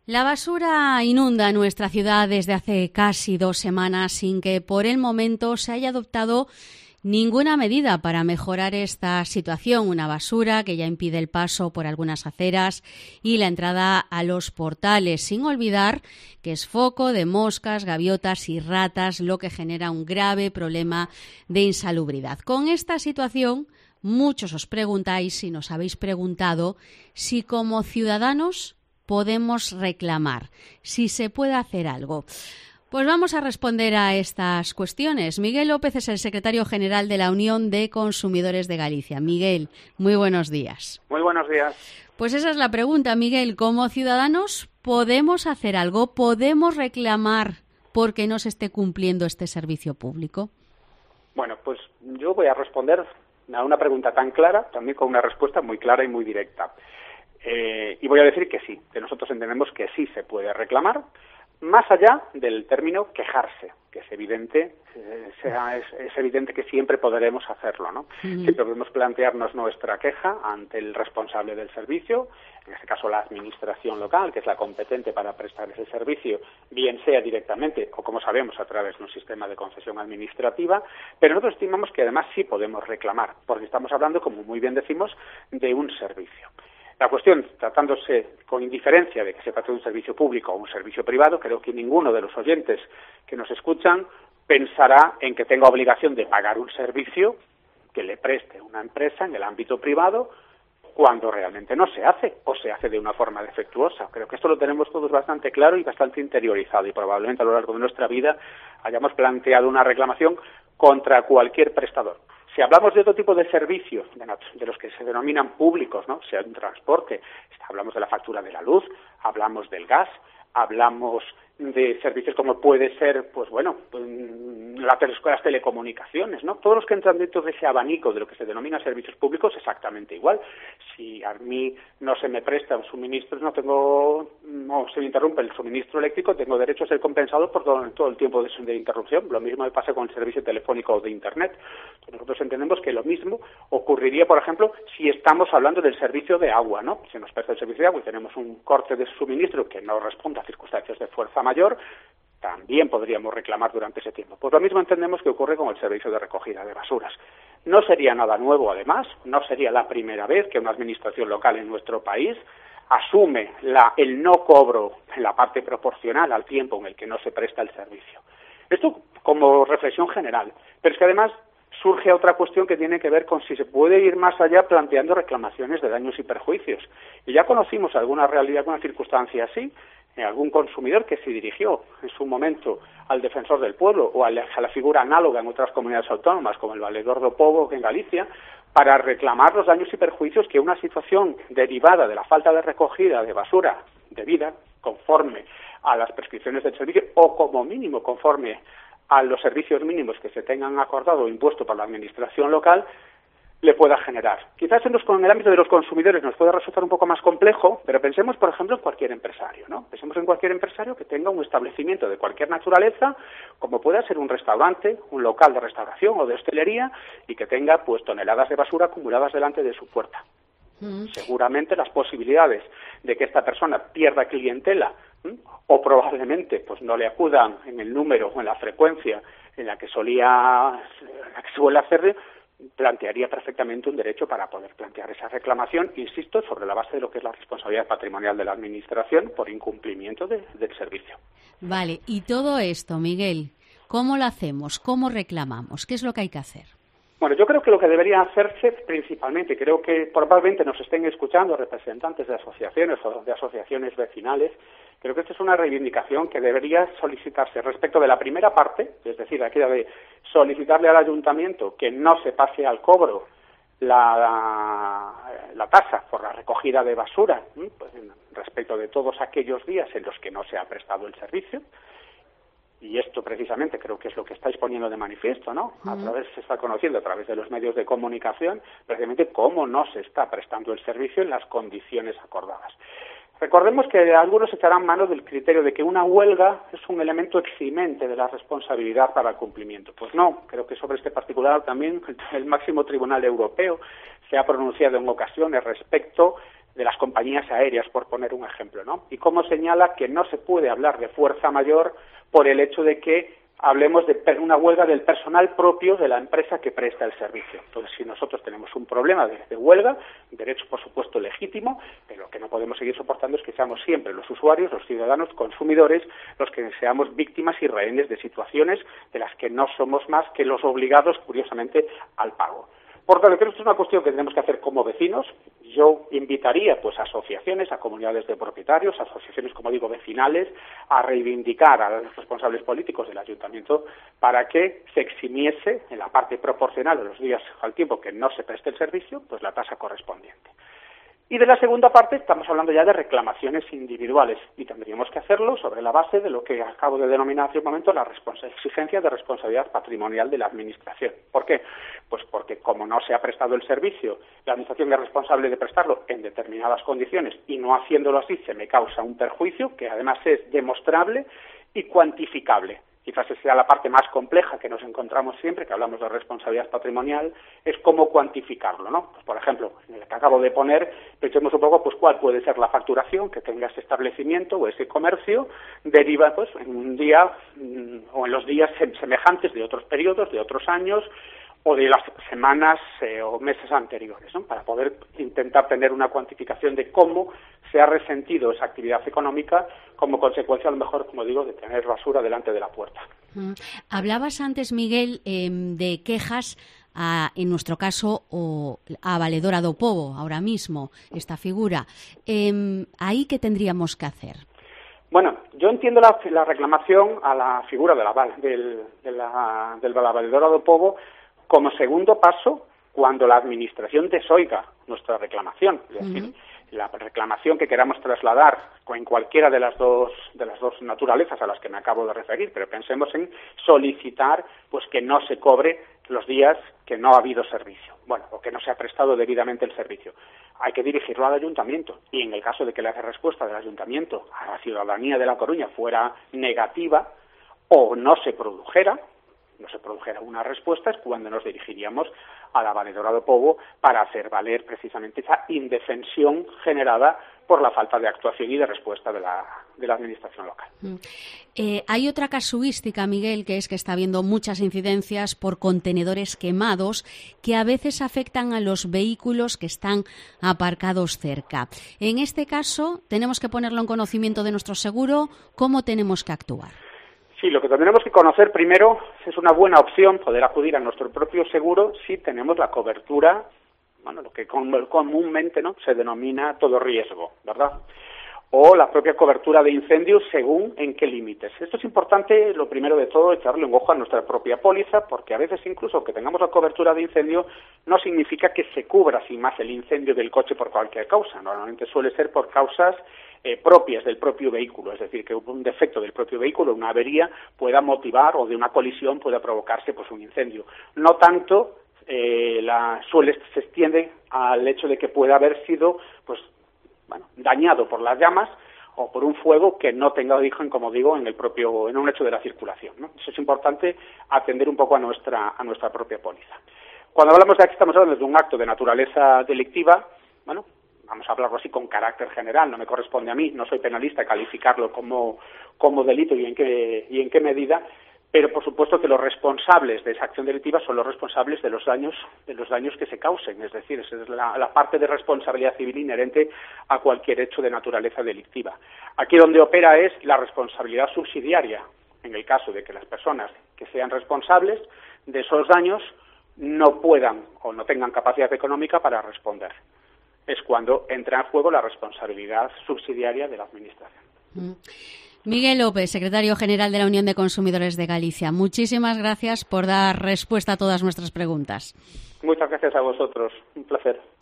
La basura inunda nuestra ciudad desde hace casi 2 semanas sin que por el momento se haya adoptado ninguna medida para mejorar esta situación. Una basura que ya impide el paso por algunas aceras y la entrada a los portales, sin olvidar que es foco de moscas, gaviotas y ratas, lo que genera un grave problema de insalubridad. Con esta situación, muchos os preguntáis y nos habéis preguntado si como ciudadanos podemos reclamar, si se puede hacer algo. Pues vamos a responder a estas cuestiones. Miguel López es el secretario general de la Unión de Consumidores de Galicia. Miguel, muy buenos días. Muy buenos días. Pues esa es la pregunta, Miguel. ¿Como ciudadanos podemos hacer algo? ¿Podemos reclamar porque no se esté cumpliendo este servicio público? Bueno, pues yo voy a responder a una pregunta tan clara, también con una respuesta muy clara y muy directa. Y voy a decir que sí, que nosotros entendemos que sí se puede reclamar, más allá del término quejarse, que es evidente, es evidente que siempre podremos hacerlo, ¿no? Siempre podemos plantearnos nuestra queja ante el responsable del servicio, en este caso la administración local, que es la competente para prestar ese servicio, bien sea directamente o, como sabemos, a través de un sistema de concesión administrativa, pero nosotros estimamos que además sí podemos reclamar, porque estamos hablando, como muy bien decimos, de un servicio. La cuestión, tratándose con indiferencia de que se trate de un servicio público o un servicio privado, creo que ninguno de los oyentes que nos escuchan pensará en que tenga obligación de pagar un servicio que le preste una empresa en el ámbito privado cuando realmente no se hace o se hace de una forma defectuosa. Creo que esto lo tenemos todos bastante claro y bastante interiorizado y probablemente a lo largo de nuestra vida hayamos planteado una reclamación contra cualquier prestador. Si hablamos de otro tipo de servicios, de los que se denominan públicos, ¿no? Sea un transporte, hablamos de la factura de la luz, hablamos del gas, hablamos de servicios como puede ser, pues bueno, las telecomunicaciones, ¿no? Todos los que entran dentro de ese abanico de lo que se denomina servicios públicos, exactamente igual. Si a mí no se me presta un suministro, no se me interrumpe el suministro eléctrico, tengo derecho a ser compensado por todo el tiempo de interrupción. Lo mismo me pasa con el servicio telefónico o de Internet. Nosotros entendemos que lo mismo ocurriría, por ejemplo, si estamos hablando del servicio de agua, ¿no? Si nos presta el servicio de agua y tenemos un corte de suministro que no responde a circunstancias de fuerza mayor, también podríamos reclamar durante ese tiempo. Pues lo mismo entendemos que ocurre con el servicio de recogida de basuras. No sería nada nuevo, además, no sería la primera vez que una administración local en nuestro país asume el no cobro en la parte proporcional al tiempo en el que no se presta el servicio. Esto como reflexión general, pero es que además surge otra cuestión que tiene que ver con si se puede ir más allá planteando reclamaciones de daños y perjuicios. Y ya conocimos alguna realidad, alguna circunstancia así, algún consumidor que se dirigió en su momento al defensor del pueblo o a la figura análoga en otras comunidades autónomas, como el Valedor do Pobo en Galicia, para reclamar los daños y perjuicios que una situación derivada de la falta de recogida de basura debida, conforme a las prescripciones del servicio, o como mínimo conforme a los servicios mínimos que se tengan acordado o impuesto por la administración local, le pueda generar. Quizás en el ámbito de los consumidores nos pueda resultar un poco más complejo, pero pensemos, por ejemplo, en cualquier empresario, ¿no? Pensemos en cualquier empresario que tenga un establecimiento de cualquier naturaleza, como pueda ser un restaurante, un local de restauración o de hostelería, y que tenga pues toneladas de basura acumuladas delante de su puerta. Seguramente las posibilidades de que esta persona pierda clientela o probablemente pues no le acudan en el número o en la frecuencia en la que suele hacerlo, plantearía perfectamente un derecho para poder plantear esa reclamación, insisto, sobre la base de lo que es la responsabilidad patrimonial de la Administración por incumplimiento del servicio. Vale, y todo esto, Miguel, ¿cómo lo hacemos? ¿Cómo reclamamos? ¿Qué es lo que hay que hacer? Bueno, yo creo que lo que debería hacerse principalmente, creo que probablemente nos estén escuchando representantes de asociaciones o de asociaciones vecinales, creo que esta es una reivindicación que debería solicitarse respecto de la primera parte, es decir, aquella de solicitarle al ayuntamiento que no se pase al cobro la tasa por la recogida de basura, pues, respecto de todos aquellos días en los que no se ha prestado el servicio. Y esto precisamente creo que es lo que estáis poniendo de manifiesto, ¿no? Se está conociendo a través de los medios de comunicación precisamente cómo no se está prestando el servicio en las condiciones acordadas. Recordemos que algunos echarán mano del criterio de que una huelga es un elemento eximente de la responsabilidad para el cumplimiento. Pues no, creo que sobre este particular también el máximo tribunal europeo se ha pronunciado en ocasiones respecto de las compañías aéreas, por poner un ejemplo, ¿no? Y cómo señala que no se puede hablar de fuerza mayor por el hecho de que hablemos de una huelga del personal propio de la empresa que presta el servicio. Entonces, si nosotros tenemos un problema de huelga, derecho por supuesto legítimo, pero lo que no podemos seguir soportando es que seamos siempre los usuarios, los ciudadanos, consumidores, los que seamos víctimas y rehenes de situaciones de las que no somos más que los obligados, curiosamente, al pago. Por lo que creo que es una cuestión que tenemos que hacer como vecinos. Yo invitaría pues a asociaciones, a comunidades de propietarios, a asociaciones, como digo, vecinales, a reivindicar a los responsables políticos del ayuntamiento para que se eximiese en la parte proporcional de los días al tiempo que no se preste el servicio, pues la tasa correspondiente. Y de la segunda parte estamos hablando ya de reclamaciones individuales y tendríamos que hacerlo sobre la base de lo que acabo de denominar hace un momento la exigencia de responsabilidad patrimonial de la Administración. ¿Por qué? Pues porque como no se ha prestado el servicio, la Administración es responsable de prestarlo en determinadas condiciones y no haciéndolo así se me causa un perjuicio que además es demostrable y cuantificable. Quizás esa sea la parte más compleja que nos encontramos siempre, que hablamos de responsabilidad patrimonial, es cómo cuantificarlo, ¿no? Pues, por ejemplo, en el que acabo de poner, pensemos un poco, pues, cuál puede ser la facturación que tenga ese establecimiento o ese comercio, deriva, pues, en un día o en los días semejantes de otros periodos, de otros años, o de las semanas o meses anteriores, ¿no? Para poder intentar tener una cuantificación de cómo se ha resentido esa actividad económica como consecuencia, a lo mejor, como digo, de tener basura delante de la puerta. Hablabas antes, Miguel, de quejas en nuestro caso, a Valedora do Pobo, ahora mismo, esta figura. ¿Ahí qué tendríamos que hacer? Bueno, yo entiendo la reclamación a la figura del Valedora do Pobo como segundo paso cuando la Administración desoiga nuestra reclamación. Es decir, la reclamación que queramos trasladar en cualquiera de las dos naturalezas a las que me acabo de referir, pero pensemos en solicitar pues que no se cobre los días que no ha habido servicio, o que no se ha prestado debidamente el servicio. Hay que dirigirlo al ayuntamiento y en el caso de que la respuesta del ayuntamiento a la ciudadanía de La Coruña fuera negativa o no se produjera una respuesta, es cuando nos dirigiríamos a la Valedora do Pobo para hacer valer precisamente esa indefensión generada por la falta de actuación y de respuesta de la Administración local. Hay otra casuística, Miguel, que es que está habiendo muchas incidencias por contenedores quemados que a veces afectan a los vehículos que están aparcados cerca. En este caso, tenemos que ponerlo en conocimiento de nuestro seguro. ¿Cómo tenemos que actuar? Sí, lo que tendremos que conocer primero es una buena opción poder acudir a nuestro propio seguro si tenemos la cobertura, lo que comúnmente se denomina todo riesgo, ¿verdad? O la propia cobertura de incendios según en qué límites. Esto es importante, lo primero de todo, echarle un ojo a nuestra propia póliza, porque a veces incluso que tengamos la cobertura de incendio no significa que se cubra sin más el incendio del coche por cualquier causa. Normalmente suele ser por causas propias del propio vehículo, es decir, que un defecto del propio vehículo, una avería, pueda motivar o de una colisión pueda provocarse pues un incendio. No tanto se extiende al hecho de que pueda haber sido dañado por las llamas o por un fuego que no tenga origen, como digo, en un hecho de la circulación, ¿no? Eso es importante atender un poco a nuestra propia póliza. Cuando hablamos de aquí estamos hablando de un acto de naturaleza delictiva, vamos a hablarlo así con carácter general, no me corresponde a mí, no soy penalista, calificarlo como delito y en qué medida, pero por supuesto que los responsables de esa acción delictiva son los responsables de los daños que se causen, es decir, esa es la parte de responsabilidad civil inherente a cualquier hecho de naturaleza delictiva. Aquí donde opera es la responsabilidad subsidiaria, en el caso de que las personas que sean responsables de esos daños no puedan o no tengan capacidad económica para responder. Es cuando entra en juego la responsabilidad subsidiaria de la Administración. Miguel López, secretario general de la Unión de Consumidores de Galicia. Muchísimas gracias por dar respuesta a todas nuestras preguntas. Muchas gracias a vosotros. Un placer.